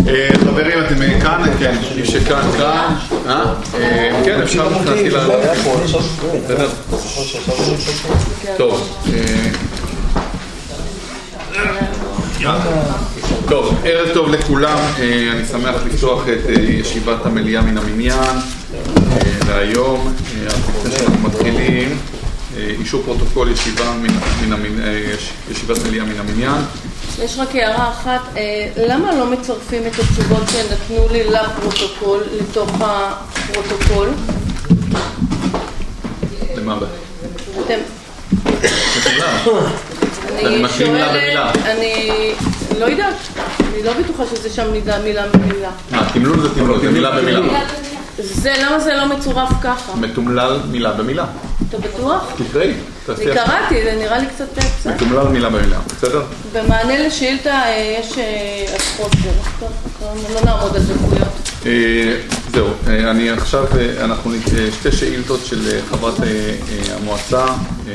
חברים, אתם כאן? כן, מי שכאן, כאן. כן, אפשר להתחיל לעלות. טוב. טוב, ערב טוב לכולם. אני שמח לפתוח את ישיבת המליאה מן המניין. והיום, לפני שאנחנו מתחילים, אישור פרוטוקול ישיבת מליאה מן המניין. יש רק הערה אחת, למה לא מצרפים את התשובות שנתנו לי לפרוטוקול, לתוך הפרוטוקול? למה בה? אתם... אני שואלת, אני לא יודעת, אני לא בטוחה שזה שם מילה במילה. תמלול זה תמלול, זה מילה במילה. למה זה לא מצורף ככה? מתומלל מילה במילה. אתה בטוח? תקראי. אני קראתי, זה נראה לי קצת טקסט. מתומלל מילה במילה, בסדר? במענה לשאילתה יש עשרות, לא נעמוד על דקויות. זהו, אני עכשיו, אנחנו שתי שאילתות של חברת המועצה,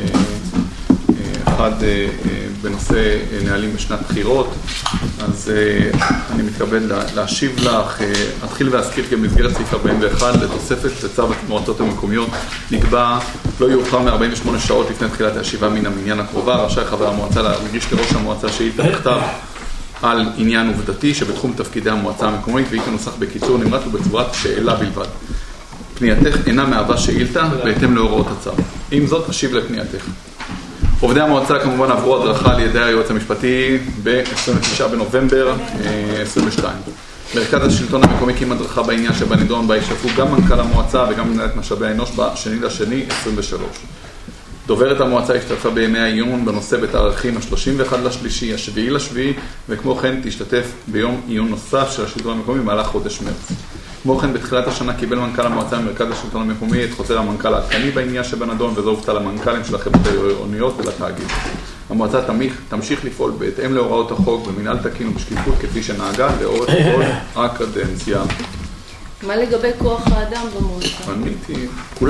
אחד בנושא נהלים בשנת בחירות, אז אני מתכבד להשיב לך. אתחיל ואזכיר כי במסגרת סעיף 41 לתוספת לצו המועצות המקומיות נקבע לא יאוחר מ-48 שעות לפני תחילת הישיבה מן המניין הקרובה, רשאי חבר המועצה להגיש לראש המועצה שאילתה בכתב על עניין עובדתי שבתחום תפקידי המועצה המקומית, והיא תנוסח בקיצור נמרץ ובצורת שאלה בלבד. פנייתך אינה מהווה שאילתה בהתאם להוראות הצו. עם זאת, אשיב לפנייתך. עובדי המועצה כמובן עברו הדרכה על ידי היועץ המשפטי ב-29 בנובמבר 22. מרכז השלטון המקומי קיים הדרכה בעניין שבנדון בה ישתתפו גם מנכ"ל המועצה וגם מנהלת משאבי האנוש ב-2/2/23. דוברת המועצה השתתפה בימי העיון בנושא בתאריכים ה-31/3, ה-7/7, וכמו כן תשתתף ביום עיון נוסף של השלטון המקומי במהלך חודש מרץ. כמו כן, בתחילת השנה קיבל מנכ"ל המועצה ממרכז השלטון המקומי את חוזר המנכ"ל העדכני בעניין שבנדון, וזו הופצה למנכ"לים של החברות העירוניות ולתאגיד. המועצה תמשיך לפעול בהתאם להוראות החוק במנהל תקין ובשקיפות כפי שנהגה לאורך כל הקדנציה. מה לגבי כוח האדם במועצה? עניתי,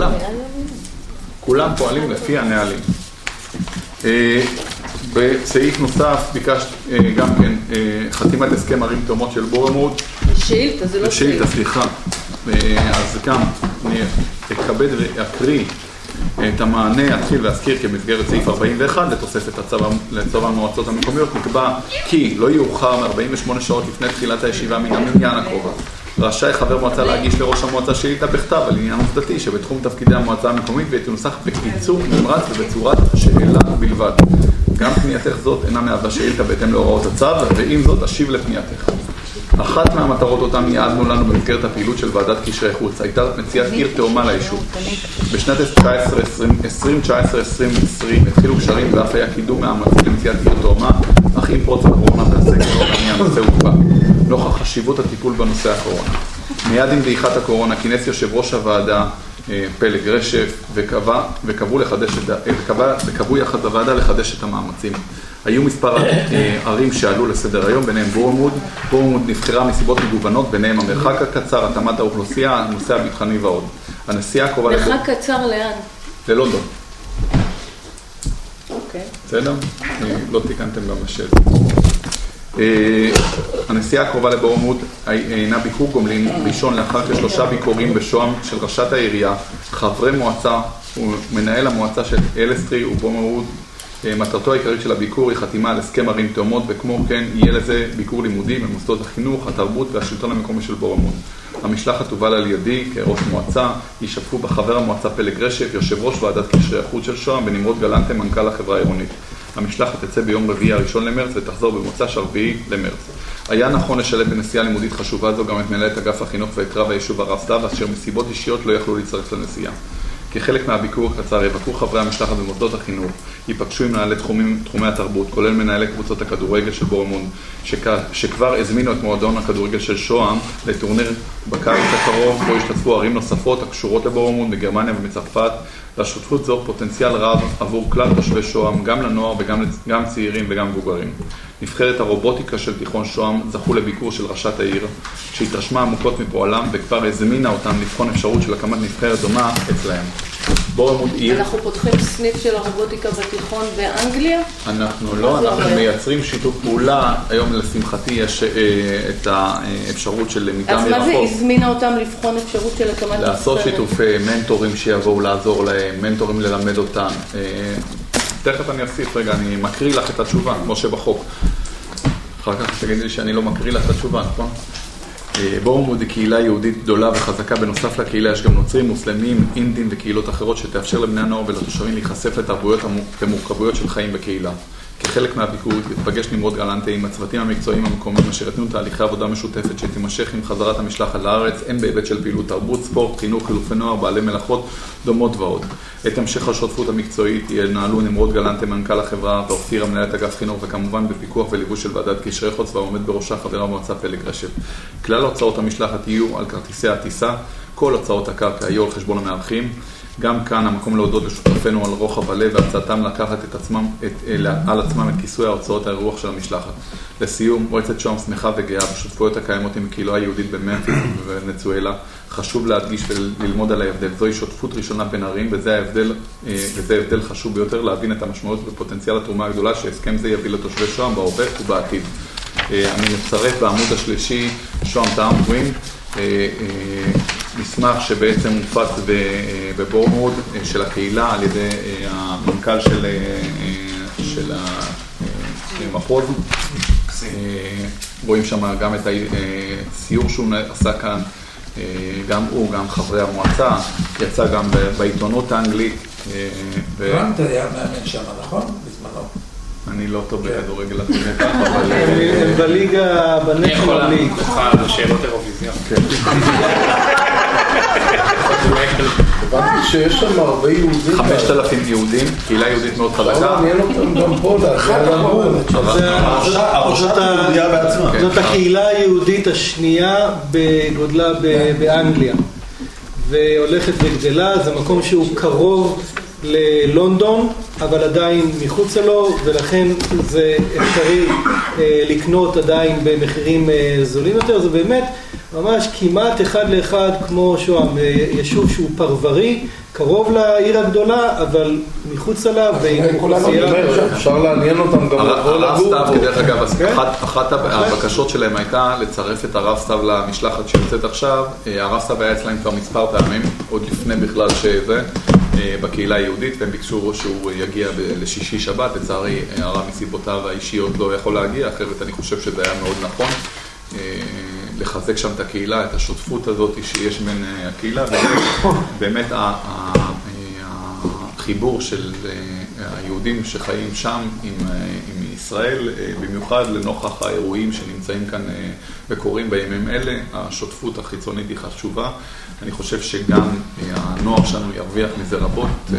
כולם פועלים לפי הנהלים. בסעיף נוסף ביקשת גם כן חתימת הסכם ערים תאומות של בורמוד. שאילתה, זה לא שאילתה, סליחה. אז גם אני אכבד ואקריא את המענה, אתחיל ואזכיר כמסגרת סעיף 41 לתוספת לצו המועצות המקומיות נקבע כי לא יאוחר מ-48 שעות לפני תחילת הישיבה מן המניין הקרובה. רשאי חבר מועצה להגיש לראש המועצה שאילתה בכתב על עניין עובדתי שבתחום תפקידי המועצה המקומית ותנוסח בקיצור נמרץ ובצורת שאלה בלבד. גם פנייתך זאת אינה מהווה שאילתה בהתאם להוראות הצו, ועם זאת אשיב לפנייתך. אחת מהמטרות אותם יעדנו לנו במסגרת הפעילות של ועדת קשרי חוץ הייתה מציאת עיר תאומה ליישוב. בשנת 2019-2020 התחילו קשרים ואף היה קידום מאמצים למציאת עיר תאומה, אך עם פרוץ הקורונה והסגר הנושא הוקפא. נוכח חשיבות הטיפול בנושא הקורונה. מיד עם דעיכת הקורונה כינס יושב ראש הוועדה פלג רשף וקבעו יחד בוועדה לחדש את המאמצים. היו מספר ערים שעלו לסדר היום, ביניהם בורמוד. בורמוד נבחרה מסיבות מגוונות, ביניהם המרחק הקצר, התאמת האוכלוסייה, הנושא הביטחוני ועוד. הנסיעה הקרובה מרחק קצר לאן? ללונדון. אוקיי. בסדר? לא תיקנתם במשל. הנסיעה הקרובה לבורמוד אינה ביקור גומלין ראשון לאחר כ3 ביקורים בשוהם של ראשת העירייה, חברי מועצה ומנהל המועצה של אלסטרי ובורמוד. מטרתו העיקרית של הביקור היא חתימה על הסכם ערים תאומות, וכמו כן יהיה לזה ביקור לימודי במוסדות החינוך, התרבות והשלטון המקומי של בורמוד. המשלחת תובל על ידי כראש מועצה, ישתתפו בחבר המועצה פלג רשף, יושב ראש ועדת קשרי החוץ של שוהם, ונמרוד גלנטה, מנכ"ל החברה העירונית. המשלחת תצא ביום רביעי 1 למרץ ותחזור במוצ"ש 4 למרץ. היה נכון לשלב בנסיעה לימודית חשובה זו גם את מנהלת אגף החינוך ואת רב היישוב הרב סתיו, אשר מסיבות אישיות לא יכלו להצטרף לנסיעה. כחלק מהביקור הקצר יבקרו חברי המשלחת במוסדות החינוך, ייפגשו עם מנהלי תחומי התרבות, כולל מנהלי קבוצות הכדורגל של בורמוד, שכבר הזמינו את מועדון הכדורגל של שוהם לטורניר בקיץ הקרוב, בו ישתתפו ערים נוספות הקשורות לבורמוד מגרמניה ומצרפת. לשותפות זו פוטנציאל רב עבור כלל תושבי שוהם, גם לנוער וגם צעירים וגם מבוגרים. נבחרת הרובוטיקה של תיכון שוהם זכו לביקור של ראשת העיר, שהתרשמה עמוקות מפועלם וכבר הזמינה אותם לבחון אפשרות של הקמת נבחרת דומה אצלהם. בורמוד עיר. אנחנו פותחים סניף של הרובוטיקה בתיכון באנגליה? אנחנו לא, אנחנו מייצרים שיתוף פעולה. היום לשמחתי יש את האפשרות של למידה מרחוק. אז מה זה הזמינה אותם לבחון אפשרות של הקמת לעשות שיתוף מנטורים שיבואו לעזור להם, מנטורים ללמד אותם. תכף אני אוסיף, רגע, אני מקריא לך את התשובה, כמו שבחוק. אחר כך תגידי לי שאני לא מקריא לך את התשובה, נכון? בורמוד היא קהילה יהודית גדולה וחזקה. בנוסף לקהילה יש גם נוצרים, מוסלמים, אינדים וקהילות אחרות שתאפשר לבני הנוער ולתושבים להיחשף לתרבויות ומורכבויות של חיים בקהילה. כחלק מהביקור התפגש נמרוד גלנטה עם הצוותים המקצועיים המקומיים אשר יתנו תהליכי עבודה משותפת שתימשך עם חזרת המשלחת לארץ, הן בהיבט של פעילות תרבות, ספורט, חינוך, חילופי נוער, בעלי מלאכות דומות ועוד. את המשך השותפות המקצועית ינהלו נמרוד גלנטה מנכ"ל החברה ואופירה מנהלת אגף חינוך, וכמובן בפיקוח וליווי של ועדת קשרי חוץ והעומד בראשה חבר המועצה פלג רשף. כלל הוצאות המשלחת יהיו על כרטיסי הטיסה, כל הוצאות הקרקע יהיו על חשבון המארחים. גם כאן המקום להודות לשותפינו על רוחב הלב והצעתם לקחת על עצמם את כיסוי ההוצאות האירוח של המשלחת. לסיום, מועצת שוהם שמחה וגאה בשותפויות הקיימות עם הקהילה היהודית בממפיס וונצואלה. חשוב להדגיש וללמוד על ההבדל. זוהי שותפות ראשונה בין ערים, וזה הבדל חשוב ביותר להבין את המשמעות ופוטנציאל התרומה הגדולה שהסכם זה יביא לתושבי שוהם בהווה ובעתיד. אני מצרף בעמוד השלישי שוהם טעם ווין, מסמך שבעצם מופץ בבורמוד של הקהילה על ידי המנכ"ל של המחוז. רואים שם גם את הסיור שהוא עשה כאן, גם הוא, גם חברי המועצה, יצא גם בעיתונות האנגלית. רנט היה מאמן שם, נכון? בזמנו. אני לא טוב בכדורגל לכך, אבל... הם בליגה, בנט של הליג. תוכל שאלות אירוויזיון. כן. הבנתי שיש שם הרבה יהודים. 5,000 יהודים, קהילה יהודית מאוד חזקה. לא מעניין אותם גם פה, זאת הקהילה היהודית השנייה בגודלה באנגליה. והולכת וגדלה, זה מקום שהוא קרוב ללונדון, אבל עדיין מחוץ לו, ולכן זה אפשרי לקנות עדיין במחירים זולים יותר. זה באמת ממש כמעט אחד לאחד כמו שוהם, יישוב שהוא פרברי, קרוב לעיר הגדולה, אבל מחוץ עליו, אפשר לעניין אותם גם הרב סתיו, כדרך אגב, אחת הבקשות שלהם הייתה לצרף את הרב סתיו למשלחת שיוצאת עכשיו. הרב סתיו היה אצלהם כבר מספר פעמים, עוד לפני בכלל שזה, בקהילה היהודית, והם ביקשו שהוא יגיע לשישי שבת. לצערי הרב מסיבותיו האישיות לא יכול להגיע, אחרת אני חושב שזה היה מאוד נכון לחזק שם את הקהילה, את השותפות הזאת שיש בין הקהילה, ובאמת החיבור של היהודים שחיים שם עם ישראל, במיוחד לנוכח האירועים שנמצאים כאן וקורים בימים אלה, השותפות החיצונית היא חשובה. אני חושב שגם הנוער שלנו ירוויח מזה רבות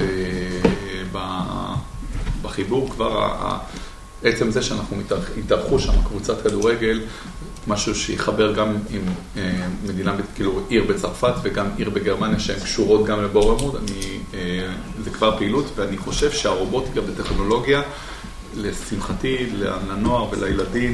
בחיבור. כבר עצם זה שאנחנו התארחו שם קבוצת כדורגל, משהו שיחבר גם עם מדינה, כאילו עיר בצרפת וגם עיר בגרמניה שהן קשורות גם לבורמוד. זה כבר פעילות, ואני חושב שהרובוטיקה וטכנולוגיה, לשמחתי, לנוער ולילדים,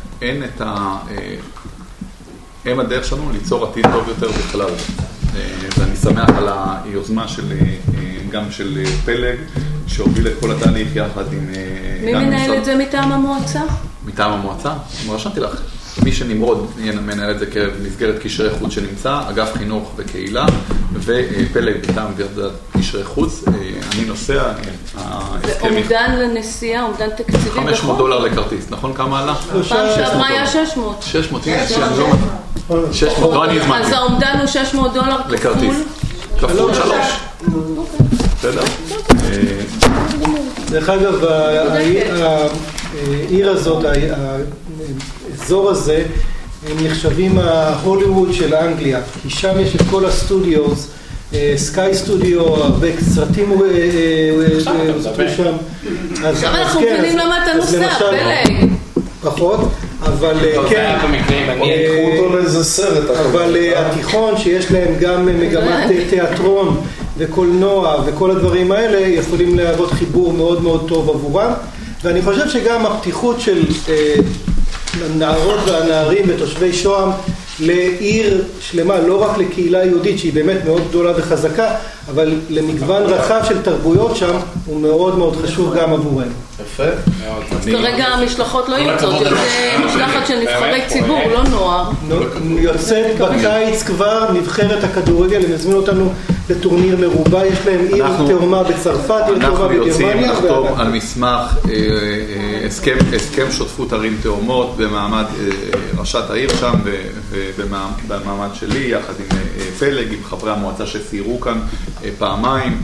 הם הדרך שלנו ליצור עתיד טוב יותר בכלל. ואני שמח על היוזמה גם של פלג, שהוביל את כל התהליך יחד עם... מי מנהל את זה מטעם המועצה? מטעם המועצה? רשמתי לך. מי שנמרוד מנהל את זה כמסגרת קשרי חוץ שנמצא, אגף חינוך וקהילה, ופלג מטעם ועדת קשרי חוץ. אני נוסע, ואומדן לנסיעה, אומדן תקציבי בחוק? $500 לכרטיס, נכון? כמה עלה? פעם שעברה היה 600. 600, לא אני הזמנתי. אז האומדן הוא $600 לכרטיס. כפול 3. בסדר? דרך אגב, העיר הזאת, האזור הזה, הם נחשבים ההוליווד של אנגליה, כי שם יש את כל הסטודיוס, סקאי סטודיו, הרבה סרטים הוצאו שם. עכשיו אנחנו מבינים למה אתה נוסע, פלג. פחות, אבל כן, אבל התיכון שיש להם גם מגמת תיאטרון וקולנוע וכל הדברים האלה יכולים להוות חיבור מאוד מאוד טוב עבורם. ואני חושב שגם הפתיחות של הנערות והנערים ותושבי שוהם לעיר שלמה, לא רק לקהילה יהודית שהיא באמת מאוד גדולה וחזקה, אבל למגוון רחב של תרבויות שם הוא מאוד מאוד חשוב גם עבורנו. יפה. אז כרגע המשלחות לא יוצאות, זה משלחת של נבחרי ציבור, לא נוער. יוצאת בקיץ כבר נבחרת הכדורגל, הם הזמינו אותנו לטורניר מרובע, יש להם עיר תאומה בצרפת, עיר תאומה בגרמניה. אנחנו יוצאים לחתום על מסמך, הסכם שותפות ערים תאומות במעמד ראשת העיר שם, ובמעמד שלי, יחד עם פלג, עם חברי המועצה שסיירו כאן פעמיים.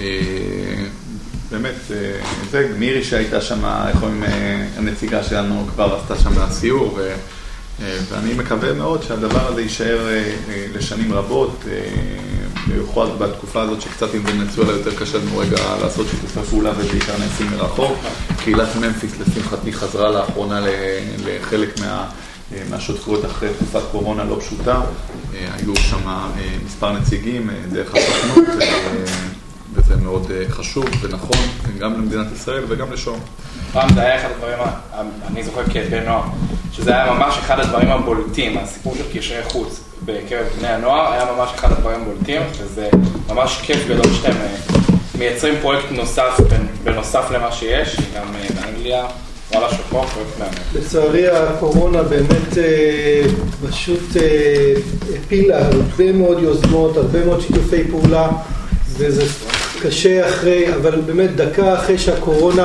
באמת, זה מירי שהייתה שם, הנציגה שלנו כבר עשתה שם מהסיור, ואני מקווה מאוד שהדבר הזה יישאר לשנים רבות, במיוחד בתקופה הזאת שקצת עם ונצואלה יותר קשה לנו רגע לעשות שיתופי פעולה ובעיקר נעשים מרחוק. קהילת ממפיס לשמחתי חזרה לאחרונה לחלק מהשותפויות אחרי תקופת קורונה לא פשוטה, היו שם מספר נציגים דרך הסוכנות, וזה מאוד חשוב ונכון גם למדינת ישראל וגם לשום. פעם זה היה אחד הדברים, אני זוכר כבן נוער, שזה היה ממש אחד הדברים הבולטים, הסיפור של קשרי חוץ בקרב בני הנוער היה ממש אחד הדברים הבולטים, וזה ממש כיף גדול שאתם מייצרים פרויקט נוסף בנוסף למה שיש, גם באנגליה, וואלה שפור, פרויקט מאמן. לצערי הקורונה באמת פשוט הפילה הרבה מאוד יוזמות, הרבה מאוד שיתופי פעולה, וזה קשה אחרי, אבל באמת דקה אחרי שהקורונה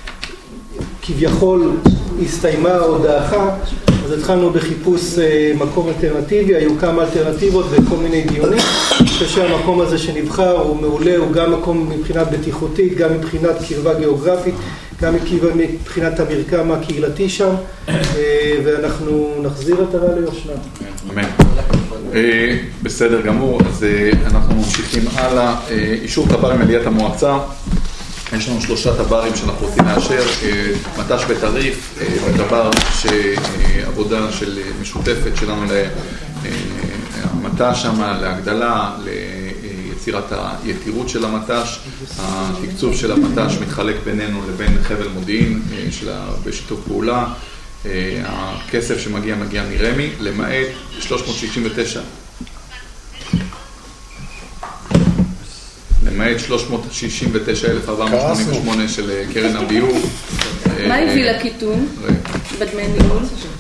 כביכול הסתיימה או דעכה, אז התחלנו בחיפוש מקום אלטרנטיבי, היו כמה אלטרנטיבות וכל מיני דיונים. אני חושב שהמקום הזה שנבחר הוא מעולה, הוא גם מקום מבחינת בטיחותית, גם מבחינת קרבה גיאוגרפית, גם מבחינת המרקם הקהילתי שם, ואנחנו נחזיר את הרע ליושנה. אמן. בסדר גמור, אז אנחנו ממשיכים הלאה. אישור תב"ר מליאת המועצה. יש לנו 3 תב"רים שאנחנו רוצים לאשר, מט"ש בתריף, תב"ר שעבודה של משותפת שלנו למט"ש שם, להגדלה, ליצירת היתירות של המט"ש. התקצוב של המט"ש מתחלק בינינו לבין חבל מודיעין בשיתוף פעולה. הכסף שמגיע מגיע מרמי, למעט 369. למעט 369,488 של קרן הביוב. מה הביא לקיטון בדמי ניהול?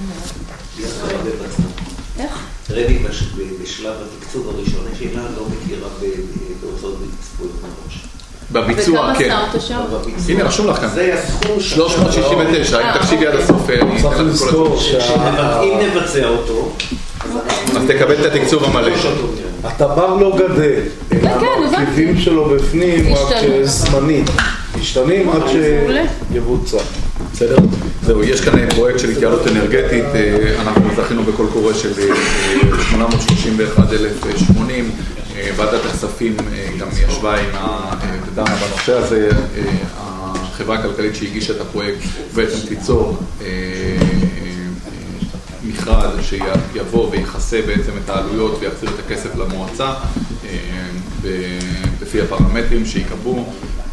איך? רמ"י בשלב התקצוב הראשוני שלה לא מכירה בהוצאות בצפויות מראש. בביצוע, כן. וכמה שרת שם? הנה, רשום לך כאן. זה הסכום 369, אם תקשיבי עד הסוף, צריך לזכור אם נבצע אותו, אז תקבל את התקצוב המלא. התבר לא גדל, המרכיבים שלו בפנים רק זמנית, משתנים עד שיבוצע. בסדר? זהו, יש כאן פרויקט של התייעלות אנרגטית, אנחנו זכינו בכל קורא של 831,080, ועדת הכספים גם ישבה עם דנה בנושא הזה, החברה הכלכלית שהגישה את הפרויקט בעצם תיצור מכרז שיבוא ויחסה בעצם את העלויות ויחזיר את הכסף למועצה לפי הפרמטרים שיקבעו,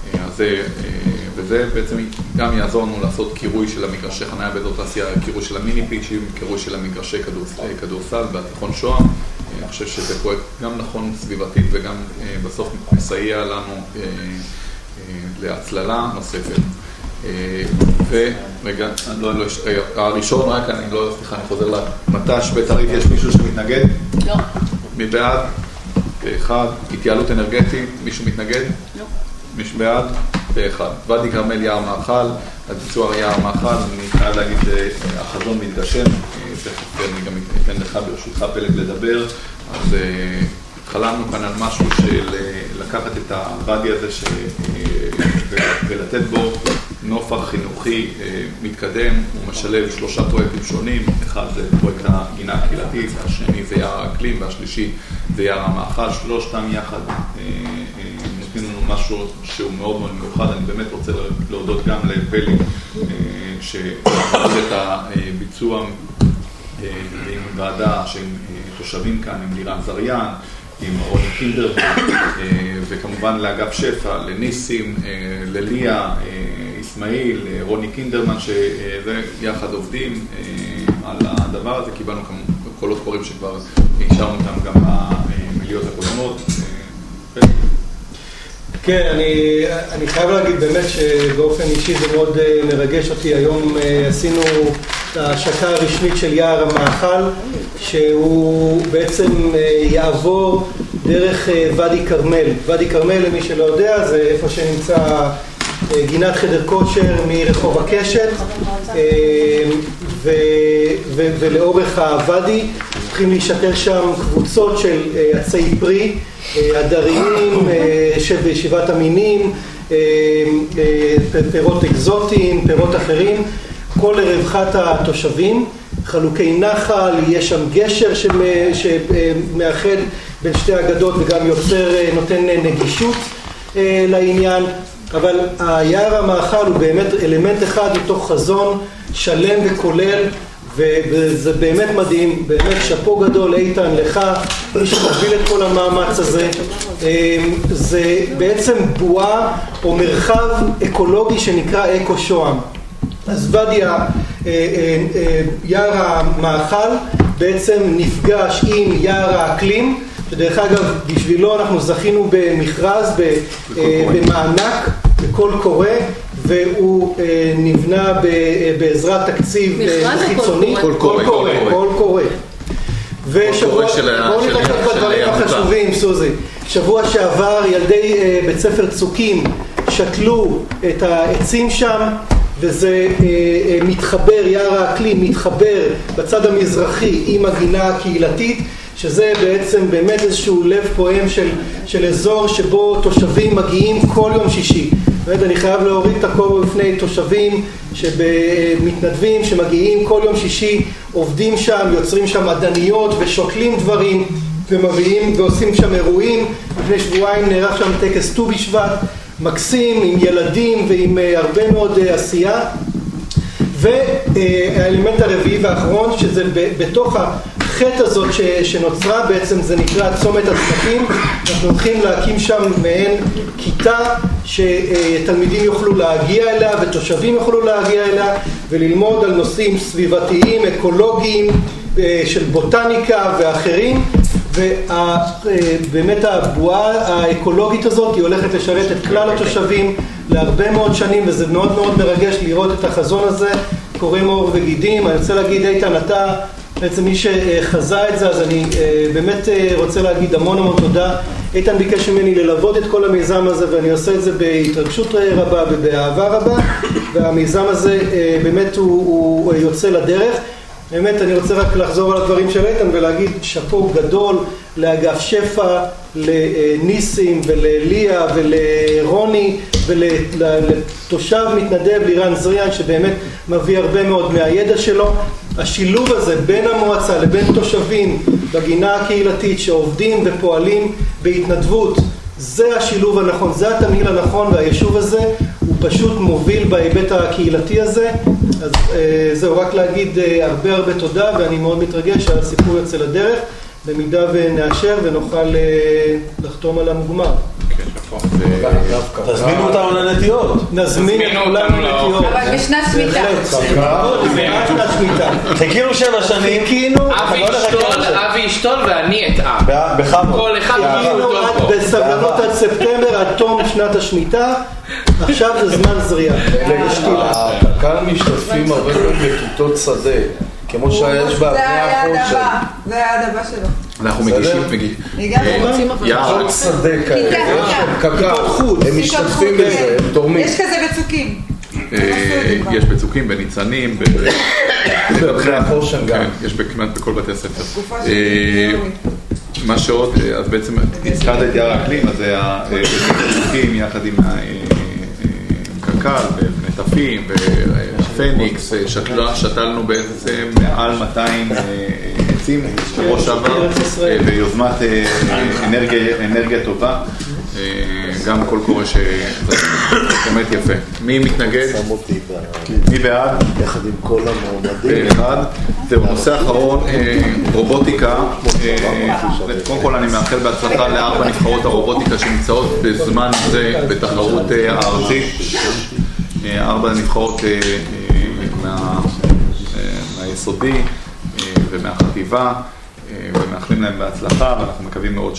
וזה בעצם גם יעזור לנו לעשות קירוי של המגרשי חניה באזור תעשייה, קירוי של המיני פיצ'ים, קירוי של המגרשי כדורסל בתיכון שוהם. אני חושב שזה פרויקט גם נכון סביבתית וגם בסוף מסייע לנו להצללה נוספת. ורגע, הראשון רק, אני חוזר למט"ש בתריף, יש מישהו שמתנגד? לא. מי בעד? באחד. התייעלות אנרגטית, מישהו מתנגד? לא. מישהו בעד? באחד. ואדי כרמל יער מאכל, הביצוע יער מאכל, אני חייב להגיד שהחזון מתגשם, אני גם אתן לך ברשותך פלג לדבר, אז חלמנו כאן על משהו של לקחת את הוואדי הזה ולתת בו נופח חינוכי מתקדם. הוא משלב 3 פרויקטים שונים, אחד זה פרויקט הגינה הקהילתית, השני זה יער האקלים והשלישי זה יער המאכל. 3 יחד נותנים לנו משהו שהוא מאוד מאוד מיוחד. אני באמת רוצה להודות גם לפלג שעוד את הביצוע עם ועדה שהם תושבים כאן, עם לירן זריאן, עם רוני קינדר, וכמובן לאגף שפע, לניסים, לליה, איסמעיל, רוני קינדרמן, שזה יחד עובדים על הדבר הזה. קיבלנו קולות קוראים שכבר אישרנו אותם גם במליאות הקודמות. כן, אני חייב להגיד באמת שבאופן אישי זה מאוד מרגש אותי. היום עשינו את ההשקה הרשמית של יער המאכל, שהוא בעצם יעבור דרך ואדי כרמל. ואדי כרמל, למי שלא יודע, זה איפה שנמצא גינת חדר כושר מרחוב הקשת, ולאורך הוואדי צריכים להישתל שם קבוצות של עצי פרי, הדריים, שבעת המינים, פירות אקזוטיים, פירות אחרים, כל לרווחת התושבים. חלוקי נחל, יש שם גשר שמאחד בין שתי אגדות וגם נותן נגישות לעניין. אבל היער המאכל הוא באמת אלמנט אחד מתוך חזון שלם וכולל, וזה באמת מדהים. באמת שאפו גדול איתן לך, מי שמוביל את כל המאמץ הזה. זה בעצם בועה או מרחב אקולוגי שנקרא אקו שוהם. אז ואדי יער המאכל בעצם נפגש עם יער האקלים, שדרך אגב בשבילו אנחנו זכינו במכרז, במענק, בקול קורא, והוא נבנה בעזרת תקציב חיצוני. קול קורא. בואו נתרכז בדברים החשובים, סוזי. שבוע שעבר ילדי בית ספר צוקים שתלו את העצים שם, וזה מתחבר, יער האקלים מתחבר בצד המזרחי עם הגינה הקהילתית, שזה בעצם באמת איזשהו לב פועם של אזור שבו תושבים מגיעים כל יום שישי. באמת אני חייב להוריד את הכובע בפני תושבים שמתנדבים, שמגיעים כל יום שישי, עובדים שם, יוצרים שם עדניות ושוקלים דברים ומביאים ועושים שם אירועים. לפני שבועיים נערך שם טקס ט"ו בשבט מקסים עם ילדים ועם הרבה מאוד עשייה. והאלמנט הרביעי והאחרון, שזה בתוך החטא הזאת שנוצרה, בעצם זה נקרא צומת הצמתים. אנחנו הולכים להקים שם מעין כיתה שתלמידים יוכלו להגיע אליה ותושבים יוכלו להגיע אליה וללמוד על נושאים סביבתיים, אקולוגיים, של בוטניקה ואחרים. ובאמת הבועה האקולוגית הזאת היא הולכת לשרת את כלל התושבים להרבה מאוד שנים, וזה מאוד מאוד מרגש לראות את החזון הזה קורם עור וגידים. אני רוצה להגיד איתן, אתה בעצם מי שחזה את זה, אז אני באמת רוצה להגיד המון המון תודה. איתן ביקש ממני ללוות את כל המיזם הזה, ואני עושה את זה בהתרגשות רבה ובאהבה רבה, והמיזם הזה באמת הוא יוצא לדרך. באמת אני רוצה רק לחזור על הדברים של איתן ולהגיד שפו גדול לאגף שפע, לניסים ולליה ולרוני ולתושב מתנדב לירן זריאן, שבאמת מביא הרבה מאוד מהידע שלו. השילוב הזה בין המועצה לבין תושבים בגינה הקהילתית שעובדים ופועלים בהתנדבות, זה השילוב הנכון, זה התמהיל הנכון, והיישוב הזה הוא פשוט מוביל בהיבט הקהילתי הזה. אז זהו, רק להגיד הרבה תודה, ואני מאוד מתרגש שהסיפור יוצא לדרך, במידה ונאשר ונוכל לחתום על המוגמר. תזמינו אותנו לנטיות. נזמין את כולנו לנטיות. אבל בשנת שמיטה. חיכינו 7 שנים. אבי ישתול ואני אטעה. בכבוד. כל אחד בסבלנות עד ספטמבר, עד תום שנת השמיטה. עכשיו זה זמן זריעה. כאן משתתפים הרבה מאוד בכיתות שדה, כמו שיש זה היעד הבא שלו. אנחנו מגישים, יעד שדה כאלה, קקה, הם משתתפים בזה, הם תורמים. יש כזה בצוקים. יש בצוקים, בניצנים, בבני החושן גם. יש כמעט בכל בתי הספר. מה שעוד, אז בעצם הזכרת את יער האקלים, אז זה הצוקים יחד עם קק"ל ונטפים ופניקס, שתלנו בעצם מעל 200 עצים בראש שעבר ביוזמת אנרגיה טובה, גם כל קורא שבאמת יפה. מי מתנגד? מי בעד? יחד עם כל המועמדים. אחד. זהו, נושא אחרון, רובוטיקה. קודם כל אני מאחל בהצלחה ל4 נבחרות הרובוטיקה שנמצאות בזמן זה בתחרות הארצית. 4 נבחרות מהיסודי ומהחטיבה, ומאחלים להם בהצלחה, ואנחנו מקווים מאוד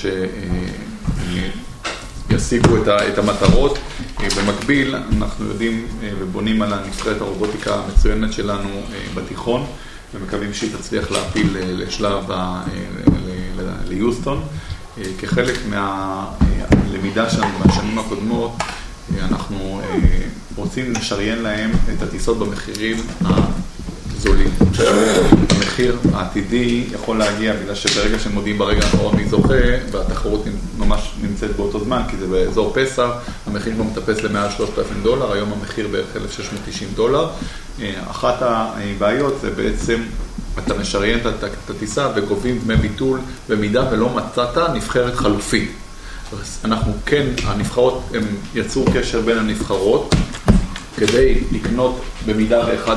שישיגו את המטרות. במקביל, אנחנו יודעים ובונים על הנבחרת הרובוטיקה המצוינת שלנו בתיכון, ומקווים שהיא תצליח להפיל לשלב ליוסטון. כחלק מהלמידה שלנו מהשנים הקודמות, אנחנו רוצים לשריין להם את הטיסות במחירים הזולים. המחיר העתידי יכול להגיע בגלל שברגע שהם מודיעים ברגע האחרון מי זוכה, והתחרות ממש נמצאת באותו זמן, כי זה באזור פסח, המחיר כבר מטפס למעל $3,000, היום המחיר בערך $1,690. אחת הבעיות זה בעצם אתה משריין את הטיסה וגובים דמי ביטול במידה ולא מצאת נבחרת חלופית. אנחנו כן, הנבחרות, הם יצרו קשר בין הנבחרות כדי לקנות במידה ואחד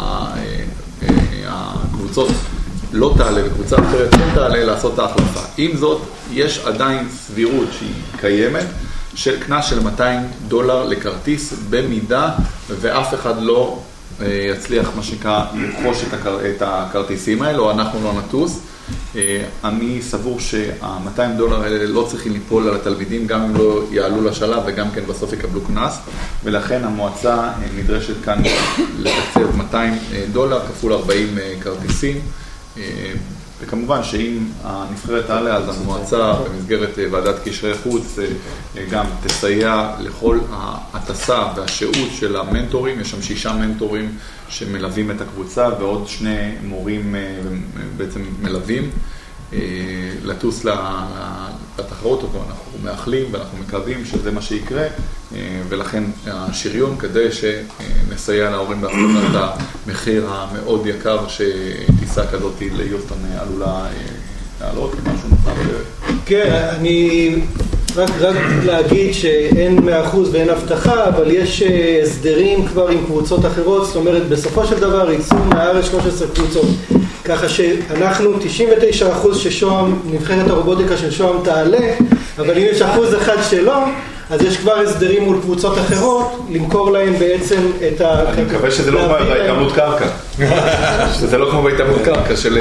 הקבוצות לא תעלה וקבוצה אחרת כן תעלה לעשות את ההחלפה. עם זאת, יש עדיין סבירות שהיא קיימת של קנס של $200 לכרטיס במידה ואף אחד לא יצליח מה שנקרא לרכוש את הכרטיסים האלה, או אנחנו לא נטוס. אני סבור שה$200 האלה לא צריכים ליפול על התלמידים, גם אם לא יעלו לשלב וגם כן בסוף יקבלו קנס, ולכן המועצה נדרשת כאן לתקצב $200 כפול 40 כרטיסים. וכמובן שאם הנבחרת תעלה, אז המועצה במסגרת ועדת קשרי חוץ גם תסייע לכל ההטסה והשהות של המנטורים. יש שם 6 מנטורים שמלווים את הקבוצה ועוד 2 מורים בעצם מלווים לטוס לתחרות אותו. אנחנו מאחלים ואנחנו מקווים שזה מה שיקרה, ולכן השריון כדי שנסייע להורים בהפחתת המחיר המאוד יקר שטיסה כזאת ליוסטון עלולה לעלות. משהו נוסף? כן, אני רק להגיד שאין 100% ואין הבטחה, אבל יש הסדרים כבר עם קבוצות אחרות, זאת אומרת בסופו של דבר ייצאו מהארץ 13 קבוצות, ככה שאנחנו 99% ששוהם, נבחרת הרובוטיקה של שוהם תעלה, אבל אם יש 1% שלא, אז יש כבר הסדרים מול קבוצות אחרות, למכור להם בעצם את ה... אני מקווה שזה לא בהתאמות קרקע. שזה לא כמו בהתאמות קרקע של...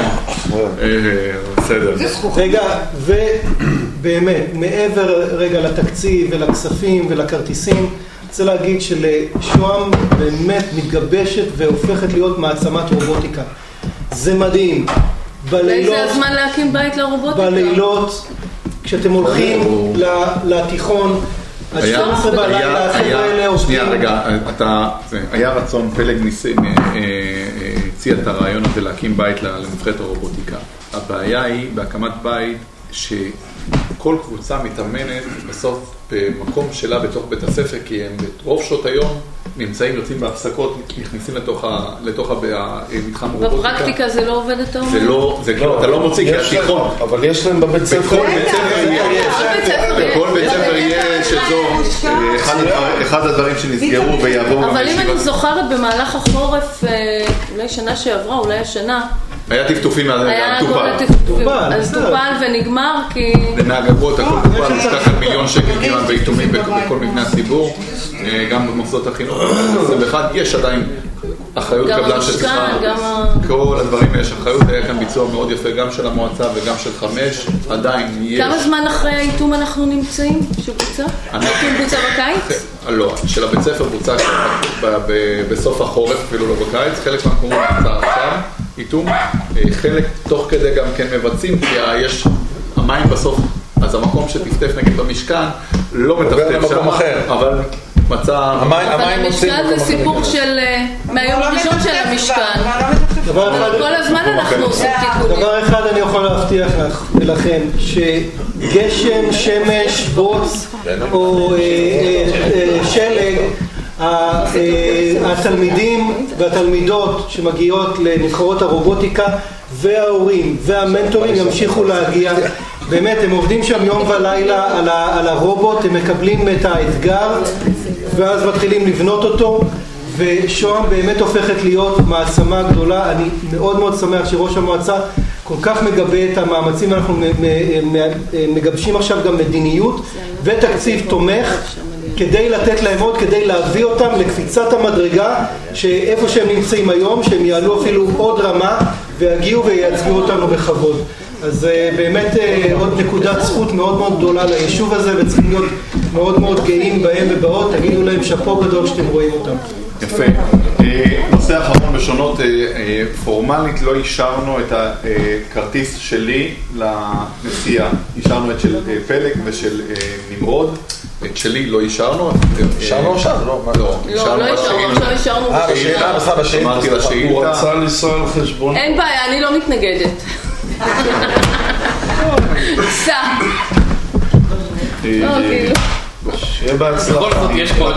בסדר. רגע, ובאמת, מעבר רגע לתקציב ולכספים ולכרטיסים, רוצה להגיד שלשוהם באמת מתגבשת והופכת להיות מעצמת רובוטיקה. זה מדהים. בלילות... זה הזמן להקים בית לרובוטיקה. בלילות... כשאתם הולכים לתיכון, עד 12 בלילה, החבר'ה האלה עובדים. שנייה, רגע, היה רצון, פלג הציע את הרעיון הזה להקים בית לנבחרת הרובוטיקה. הבעיה היא בהקמת בית שכל קבוצה מתאמנת בסוף במקום שלה בתוך בית הספר, כי הם ברוב שעות היום נמצאים, יוצאים בהפסקות, נכנסים לתוך המתחם רובוטיקה. בפרקטיקה זה לא עובד את העומד? זה לא, אתה לא מוציא כי התיכון. אבל יש להם בבית ספר. בכל בית ספר יש אזור, אחד הדברים שנסגרו ויעבור. אבל אם אני זוכרת במהלך החורף, אולי שנה שעברה, אולי השנה, היה טפטופים טופל. אז טופל ונגמר כי... לנהגבות, הכל טופל, הושקע כאן $1,000,000 כמעט בעיתומים בכל מבנה הציבור, גם במוסדות החינוך. יש עדיין אחריות קבלן שצריכה, כל הדברים יש אחריות, היה כאן ביצוע מאוד יפה גם של המועצה וגם של 5, עדיין יש. כמה זמן אחרי העיתום אנחנו נמצאים? שבוצע? העיתום בוצע בקיץ? לא, של הבית ספר בוצע בסוף החורף, אפילו לא בקיץ, חלק מהמקומות בוצע עכשיו. איתום, חלק תוך כדי גם כן מבצעים, כי יש המים בסוף, אז המקום שטפטף נגיד במשכן לא מטפטף שם, אבל מצא... המים המשכן זה סיפור של מהיום הראשון של המשכן, כל הזמן אנחנו עושים תיקונים. דבר אחד אני יכול להבטיח לך ולכם, שגשם, שמש, בוץ או שלג, התלמידים והתלמידות שמגיעות לנבחרות הרובוטיקה וההורים והמנטורים ימשיכו להגיע. באמת, הם עובדים שם יום ולילה על הרובוט, הם מקבלים את האתגר ואז מתחילים לבנות אותו, ושוהם באמת הופכת להיות מעצמה גדולה. אני מאוד מאוד שמח שראש המועצה כל כך מגבה את המאמצים. אנחנו מגבשים עכשיו גם מדיניות ותקציב תומך כדי לתת להם עוד, כדי להביא אותם לקפיצת המדרגה, שאיפה שהם נמצאים היום, שהם יעלו אפילו עוד רמה, ויגיעו וייצגו אותנו בכבוד. אז באמת עוד נקודת זכות מאוד מאוד גדולה ליישוב הזה, וצריכים להיות מאוד מאוד גאים בהם ובאות. תגידו להם שאפו גדול שאתם רואים אותם. יפה. נושא אחרון בשונות, פורמלית לא אישרנו את הכרטיס שלי לנסיעה. אישרנו את של פלג ושל נמרוד. את שלי לא אישרנו. אישרנו עכשיו? לא, לא אישרנו. אמרתי לשאילתה. הוא רצה לנסוע על חשבון. אין בעיה, אני לא מתנגדת. סע. שיהיה בהצלחה. בכל זאת יש פה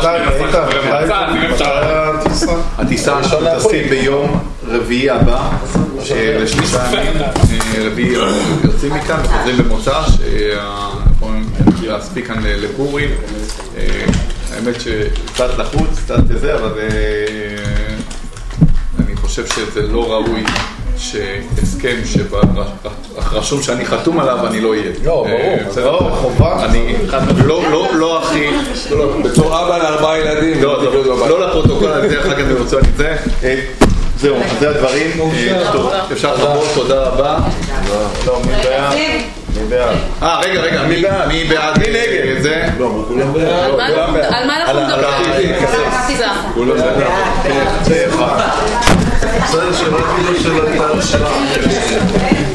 הטיסה טסים ביום רביעי הבא לשלישה ימים. רביעי יוצאים מכאן וחוזרים במוצא שאנחנו להספיק כאן לפורים. האמת שקצת לחוץ, קצת זה, אבל אני חושב שזה לא ראוי שהסכם שרשום שאני חתום עליו אני לא אהיה. לא, ברור, זה לא חובה. אני לא הכי, בתור אבא ל4 ילדים. לא לפרוטוקול, אני דרך אגב אני רוצה להגיד זה. זהו, זה הדברים. אפשר לחבור, תודה רבה. לא, מי בעד? רגע, מי בעד? מי נגד? זה? לא, כולם בעד. על מה אנחנו מדברים? כולם בעד. זה אחד. זה שלא תגידו שלא תגידו שלא.